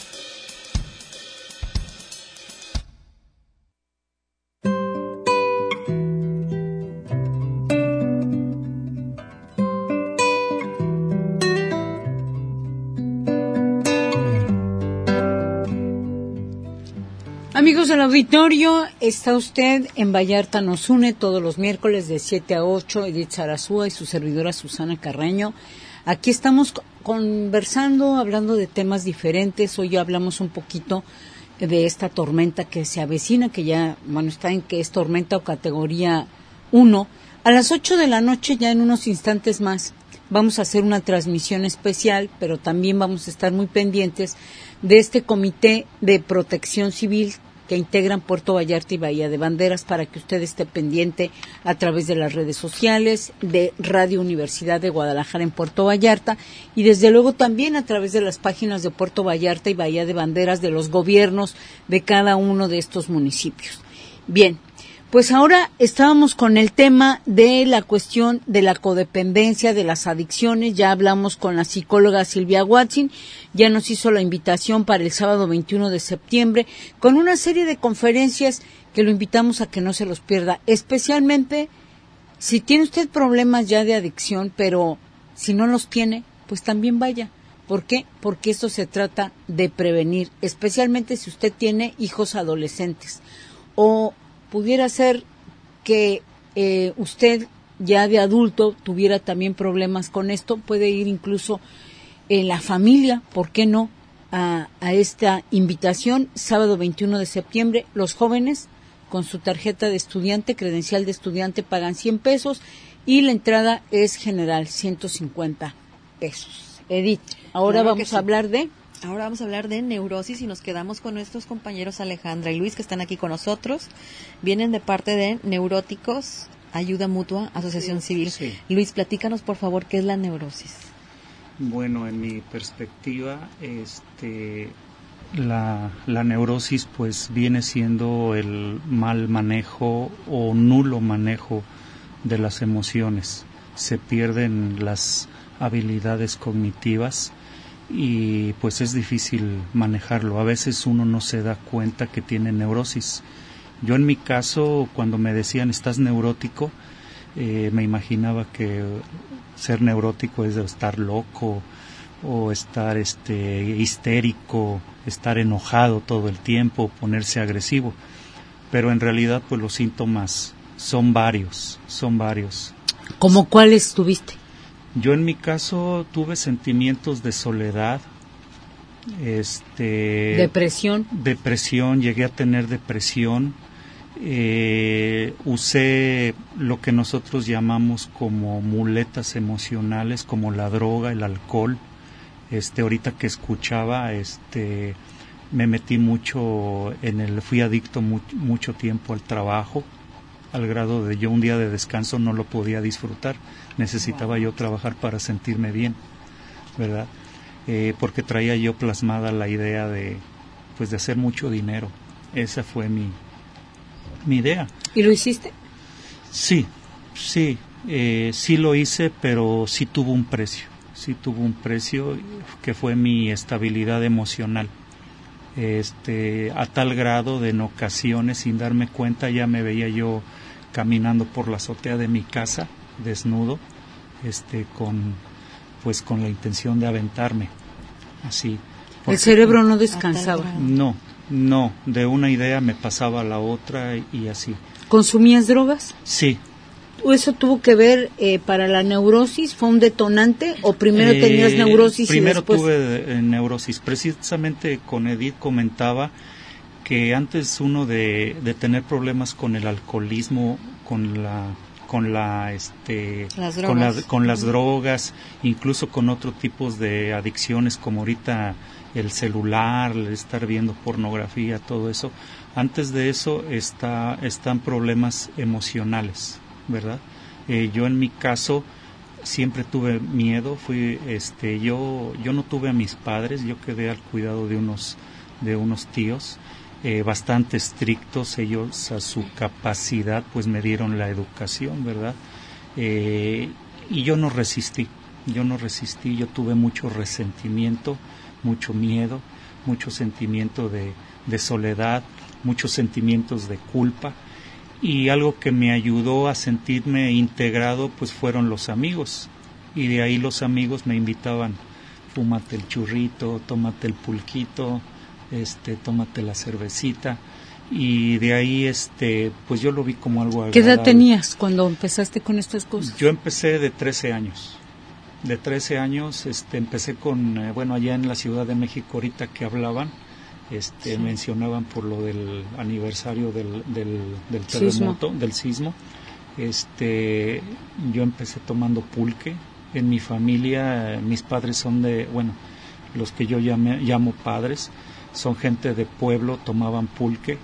Amigos del auditorio, está usted en Vallarta nos une todos los miércoles de siete a ocho, Edith Sarazúa y su servidora Susana Carreño. Aquí estamos conversando, hablando de temas diferentes. Hoy hablamos un poquito de esta tormenta que se avecina, que ya, bueno, está en que es tormenta o categoría uno. A las ocho de la noche, ya en unos instantes más, vamos a hacer una transmisión especial, pero también vamos a estar muy pendientes de este comité de protección civil que integran Puerto Vallarta y Bahía de Banderas, para que usted esté pendiente a través de las redes sociales de Radio Universidad de Guadalajara en Puerto Vallarta y desde luego también a través de las páginas de Puerto Vallarta y Bahía de Banderas de los gobiernos de cada uno de estos municipios. Bien, pues ahora estábamos con el tema de la cuestión de la codependencia, de las adicciones. Ya hablamos con la psicóloga Silvia Huatzin, ya nos hizo la invitación para el sábado veintiuno de septiembre, con una serie de conferencias que lo invitamos a que no se los pierda, especialmente si tiene usted problemas ya de adicción, pero si no los tiene, pues también vaya. ¿Por qué? Porque esto se trata de prevenir, especialmente si usted tiene hijos adolescentes o pudiera ser que eh, usted ya de adulto tuviera también problemas con esto, puede ir incluso en la familia, ¿por qué no?, a, a esta invitación, sábado veintiuno de septiembre, los jóvenes con su tarjeta de estudiante, credencial de estudiante, pagan cien pesos y la entrada es general, ciento cincuenta pesos. Edith, ahora Claro vamos sí. a hablar de... Ahora vamos a hablar de neurosis y nos quedamos con nuestros compañeros Alejandra y Luis que están aquí con nosotros. Vienen de parte de Neuróticos, Ayuda Mutua, Asociación Civil. Sí. Luis, platícanos por favor qué es la neurosis. Bueno, en mi perspectiva, este, la, la neurosis pues viene siendo el mal manejo o nulo manejo de las emociones. Se pierden las habilidades cognitivas y pues es difícil manejarlo. A veces uno no se da cuenta que tiene neurosis. Yo en mi caso, cuando me decían estás neurótico, eh, me imaginaba que ser neurótico es de estar loco o estar este histérico, estar enojado todo el tiempo, ponerse agresivo. Pero en realidad pues los síntomas son varios, son varios. ¿Cómo cuáles tuviste? Yo en mi caso tuve sentimientos de soledad, este, depresión, depresión, llegué a tener depresión, eh, usé lo que nosotros llamamos como muletas emocionales, como la droga, el alcohol. Este, ahorita que escuchaba, este, me metí mucho en el, fui adicto mu- mucho tiempo al trabajo. al grado de yo un día de descanso no lo podía disfrutar, necesitaba yo trabajar para sentirme bien, ¿verdad? Eh, porque traía yo plasmada la idea de, pues, de hacer mucho dinero. Esa fue mi, mi idea. ¿Y lo hiciste? Sí, sí, eh, sí lo hice, pero sí tuvo un precio, sí tuvo un precio que fue mi estabilidad emocional. Este, a tal grado de en ocasiones, sin darme cuenta, ya me veía yo caminando por la azotea de mi casa, desnudo, este, con, pues, con la intención de aventarme, así. El cerebro no descansaba. No, no, de una idea me pasaba a la otra y así. ¿Consumías drogas? Sí. ¿Eso tuvo que ver eh, para la neurosis? ¿Fue un detonante o primero eh, tenías neurosis primero y después...? Primero tuve eh, neurosis. Precisamente con Edith comentaba que antes uno de, de tener problemas con el alcoholismo, con la con la este las con, la, drogas. con las drogas, incluso con otros tipos de adicciones como ahorita el celular, el estar viendo pornografía, todo eso. Antes de eso está están problemas emocionales, ¿verdad? Eh, yo en mi caso siempre tuve miedo, fui este yo yo no tuve a mis padres, yo quedé al cuidado de unos de unos tíos eh, bastante estrictos, ellos a su capacidad pues me dieron la educación, ¿verdad? Eh, y yo no resistí, yo no resistí, yo tuve mucho resentimiento, mucho miedo, mucho sentimiento de, de soledad, muchos sentimientos de culpa. Y algo que me ayudó a sentirme integrado pues fueron los amigos, y de ahí los amigos me invitaban: fúmate el churrito, tómate el pulquito, este, tómate la cervecita, y de ahí este pues yo lo vi como algo agradable. ¿Qué edad tenías cuando empezaste con estas cosas? Yo empecé de trece años, de trece años, este, empecé con, eh, bueno, allá en la Ciudad de México ahorita que hablaban, Este, sí. mencionaban por lo del aniversario del, del, del terremoto, sismo. del sismo. Este, yo empecé tomando pulque. En mi familia, mis padres son de, bueno, los que yo llame, llamo padres, son gente de pueblo, tomaban pulque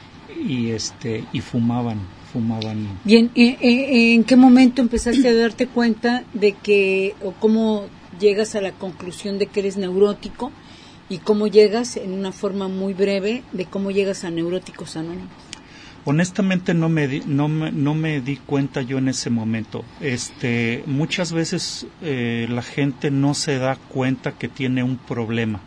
y este y fumaban, fumaban. Bien, ¿en, en qué momento empezaste a darte cuenta de que, o cómo llegas a la conclusión de que eres neurótico? ¿Y cómo llegas, en una forma muy breve, de cómo llegas a Neuróticos Anónimos? Honestamente no me di, no me, no me di cuenta yo en ese momento. Este, muchas veces eh, la gente no se da cuenta que tiene un problema,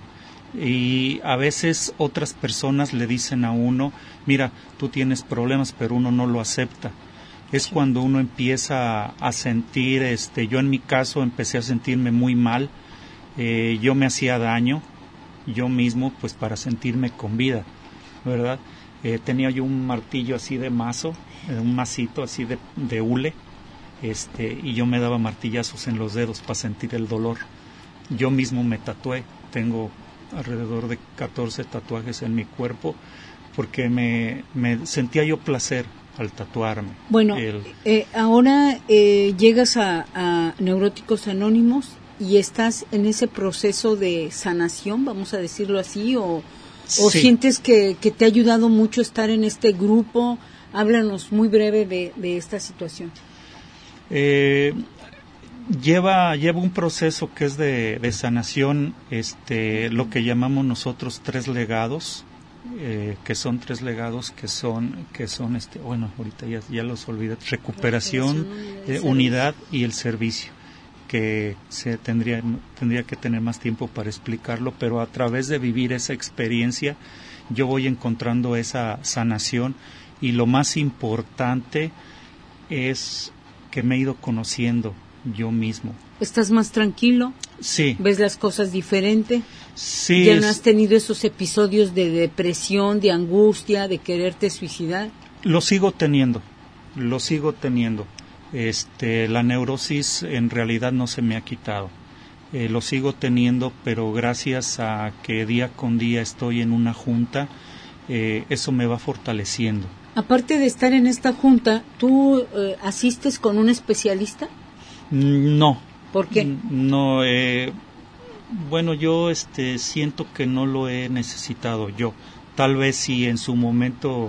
y a veces otras personas le dicen a uno: mira, tú tienes problemas, pero uno no lo acepta. Es cuando uno empieza a, a sentir, este, yo en mi caso empecé a sentirme muy mal, eh, yo me hacía daño yo mismo, pues para sentirme con vida, ¿verdad? Eh, tenía yo un martillo así de mazo, eh, un macito así de, de hule, este, y yo me daba martillazos en los dedos para sentir el dolor. Yo mismo me tatué, tengo alrededor de catorce tatuajes en mi cuerpo, porque me, me sentía yo placer al tatuarme. Bueno, el... eh, ahora eh, llegas a, a Neuróticos Anónimos y estás en ese proceso de sanación, vamos a decirlo así, o, o sí. sientes que, que te ha ayudado mucho estar en este grupo. Háblanos muy breve de, de esta situación. Eh, lleva lleva un proceso que es de, de sanación, este, lo que llamamos nosotros tres legados, eh, que son tres legados que son que son este, bueno, ahorita ya, ya los olvidé: recuperación, eh, unidad y el servicio, que se tendría tendría que tener más tiempo para explicarlo, pero a través de vivir esa experiencia yo voy encontrando esa sanación, y lo más importante es que me he ido conociendo yo mismo. ¿Estás más tranquilo? Sí. ¿Ves las cosas diferente? Sí. ¿Ya no has tenido esos episodios de depresión, de angustia, de quererte suicidar? Lo sigo teniendo, lo sigo teniendo. Este, la neurosis en realidad no se me ha quitado, eh, lo sigo teniendo, pero gracias a que día con día estoy en una junta, eh, eso me va fortaleciendo. Aparte de estar en esta junta, ¿tú eh, asistes con un especialista? No. ¿Por qué? No, eh, bueno, yo este, siento que no lo he necesitado yo. Tal vez si en su momento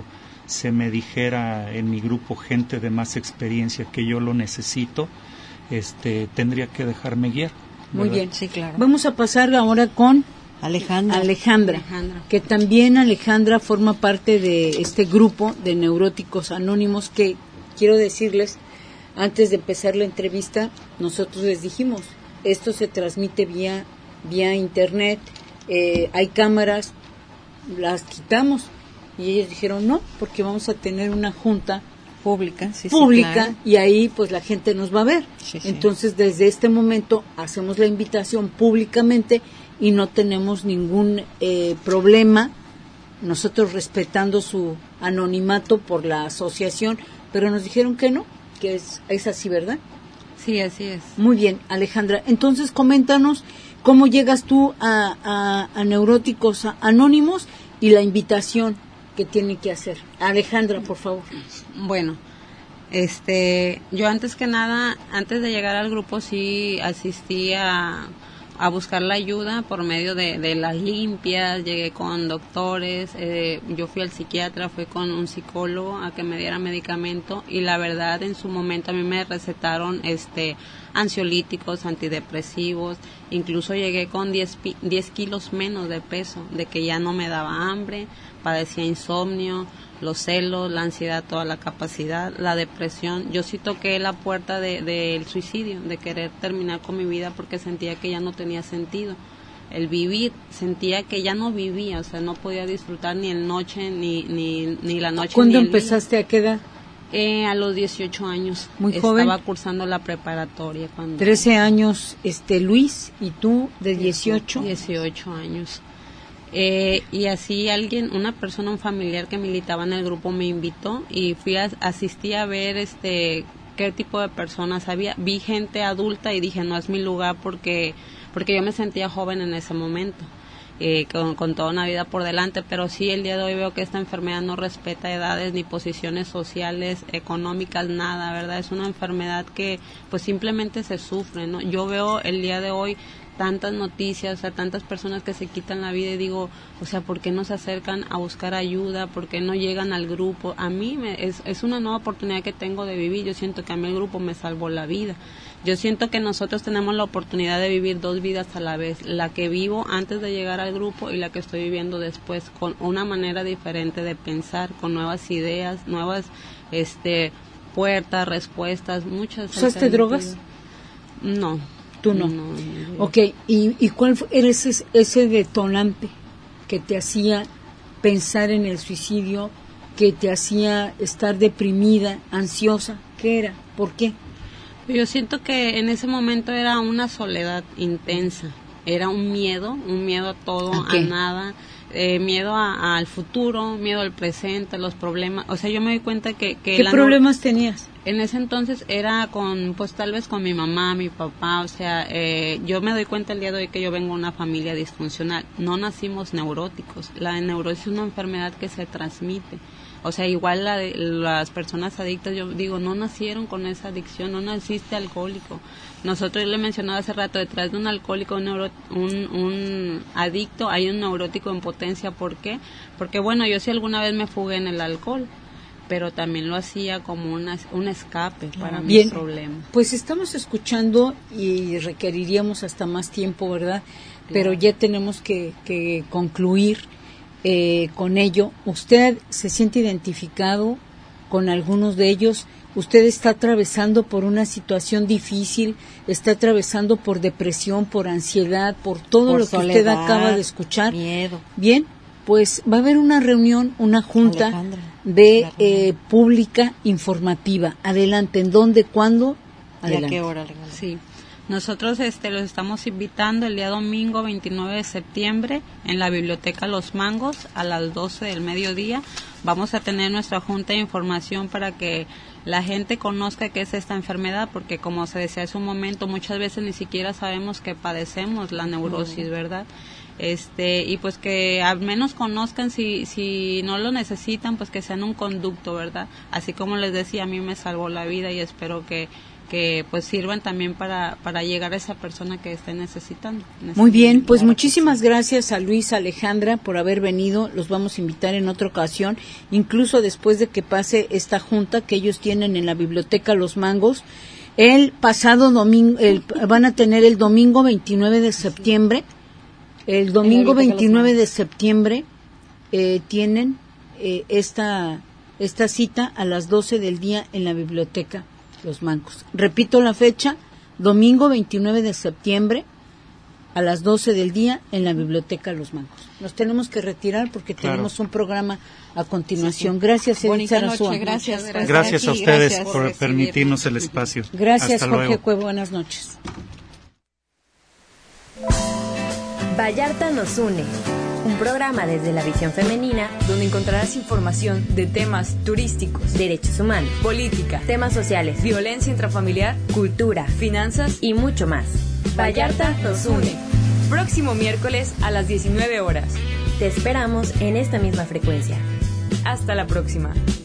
se me dijera en mi grupo gente de más experiencia que yo lo necesito, este, tendría que dejarme guiar. Muy ¿verdad? bien, Sí, claro. Vamos a pasar ahora con Alejandra. Alejandra, Alejandra. que también Alejandra forma parte de este grupo de Neuróticos Anónimos que, quiero decirles, antes de empezar la entrevista, nosotros les dijimos, esto se transmite vía, vía internet, eh, hay cámaras, las quitamos, y ellos dijeron no, porque vamos a tener una junta Pública, sí, sí, pública claro. y ahí pues la gente nos va a ver. Sí, sí. Entonces desde este momento hacemos la invitación públicamente y no tenemos ningún eh, problema, nosotros respetando su anonimato por la asociación, pero nos dijeron que no, que es, es así, ¿verdad? Sí, así es. Muy bien, Alejandra. Entonces coméntanos cómo llegas tú a, a, a Neuróticos Anónimos y la invitación que tiene que hacer. Alejandra, por favor. Bueno, este, yo antes que nada, antes de llegar al grupo sí asistí a, a buscar la ayuda por medio de, de las limpias, llegué con doctores, eh, yo fui al psiquiatra, fui con un psicólogo a que me diera medicamento y la verdad en su momento a mí me recetaron este ansiolíticos, antidepresivos, incluso llegué con diez kilos menos de peso, de que ya no me daba hambre, padecía insomnio, los celos, la ansiedad, toda la capacidad, la depresión. Yo sí toqué la puerta de, del suicidio, de querer terminar con mi vida porque sentía que ya no tenía sentido. El vivir, sentía que ya no vivía, o sea, no podía disfrutar ni el noche, ni, ni, ni la noche. ¿Cuándo ni el empezaste? día. ¿A qué edad? Eh, a los dieciocho años. Muy Estaba joven. Estaba cursando la preparatoria. Cuando trece años, este Luis, y tú de dieciocho. dieciocho años. Eh, y así alguien, una persona, un familiar que militaba en el grupo me invitó y fui a, asistí a ver este qué tipo de personas había. Vi gente adulta y dije, no es mi lugar porque, porque yo me sentía joven en ese momento. Eh, con, con toda una vida por delante, pero sí el día de hoy veo que esta enfermedad no respeta edades ni posiciones sociales, económicas, nada, ¿verdad? Es una enfermedad que pues simplemente se sufre, ¿no? Yo veo el día de hoy tantas noticias, o sea, tantas personas que se quitan la vida y digo, o sea, ¿por qué no se acercan a buscar ayuda? ¿Por qué no llegan al grupo? A mí me, es, es una nueva oportunidad que tengo de vivir, yo siento que a mí el grupo me salvó la vida. Yo siento que nosotros tenemos la oportunidad de vivir dos vidas a la vez, la que vivo antes de llegar al grupo y la que estoy viviendo después, con una manera diferente de pensar, con nuevas ideas, nuevas este puertas, respuestas, muchas. ¿Usaste drogas? No. Tú no. no, no. Ok, ¿y, y cuál fue era ese, ese detonante que te hacía pensar en el suicidio, que te hacía estar deprimida, ansiosa? ¿Qué era? ¿Por qué? Yo siento que en ese momento era una soledad intensa, era un miedo, un miedo a todo, ¿A qué? a nada, eh, miedo a, al futuro, miedo al presente, los problemas, o sea, yo me di cuenta que... que ¿Qué la problemas no... tenías? En ese entonces era con, pues tal vez con mi mamá, mi papá, o sea, eh, yo me doy cuenta el día de hoy que yo vengo de una familia disfuncional, no nacimos neuróticos, la neurosis es una enfermedad que se transmite. O sea, igual la de, las personas adictas, yo digo, no nacieron con esa adicción, no naciste alcohólico. Nosotros, le mencionaba hace rato, detrás de un alcohólico, un, neuro, un, un adicto, hay un neurótico en potencia. ¿Por qué? Porque, bueno, yo sí alguna vez me fugué en el alcohol, pero también lo hacía como una, un escape para Bien, mis problemas. Pues estamos escuchando y requeriríamos hasta más tiempo, ¿verdad? Pero ya tenemos que, que concluir. Eh, con ello, ¿usted se siente identificado con algunos de ellos? ¿Usted está atravesando por una situación difícil? ¿Está atravesando por depresión, por ansiedad, por todo por lo que soledad, usted acaba de escuchar? Miedo. Bien, pues va a haber una reunión, una junta Alejandra, de eh, pública informativa. Adelante, ¿en dónde, cuándo? Adelante. ¿Y a qué hora, Alejandra? Sí. Nosotros este, los estamos invitando el día domingo veintinueve de septiembre en la Biblioteca Los Mangos a las doce del mediodía. Vamos a tener nuestra junta de información para que la gente conozca qué es esta enfermedad, porque como se decía hace un momento, muchas veces ni siquiera sabemos que padecemos la neurosis, ¿verdad? Este, y pues que al menos conozcan, si, si no lo necesitan, pues que sean un conducto, ¿verdad? Así como les decía, a mí me salvó la vida y espero que que pues sirvan también para, para llegar a esa persona que esté necesitando. Muy bien, pues muchísimas gracias a Luis, Alejandra, por haber venido. Los vamos a invitar en otra ocasión, incluso después de que pase esta junta que ellos tienen en la biblioteca Los Mangos. El pasado domingo, el, van a tener el domingo veintinueve de septiembre, el domingo veintinueve de septiembre eh, tienen eh, esta, esta cita a las doce del día en la biblioteca Los Mangos. Repito la fecha, domingo veintinueve de septiembre a las doce del día en la biblioteca Los Mangos. Nos tenemos que retirar porque claro. tenemos un programa a continuación. Sí, sí. Gracias, Edith Sarasúa. Gracias, gracias. Gracias a ustedes gracias por, por permitirnos el espacio. Gracias, Hasta Jorge luego. Cuevo. Buenas noches. Vallarta nos une. Un programa desde la visión femenina donde encontrarás información de temas turísticos, derechos humanos, política, temas sociales, violencia intrafamiliar, cultura, finanzas y mucho más. Vallarta nos une. Próximo miércoles a las diecinueve horas. Te esperamos en esta misma frecuencia. Hasta la próxima.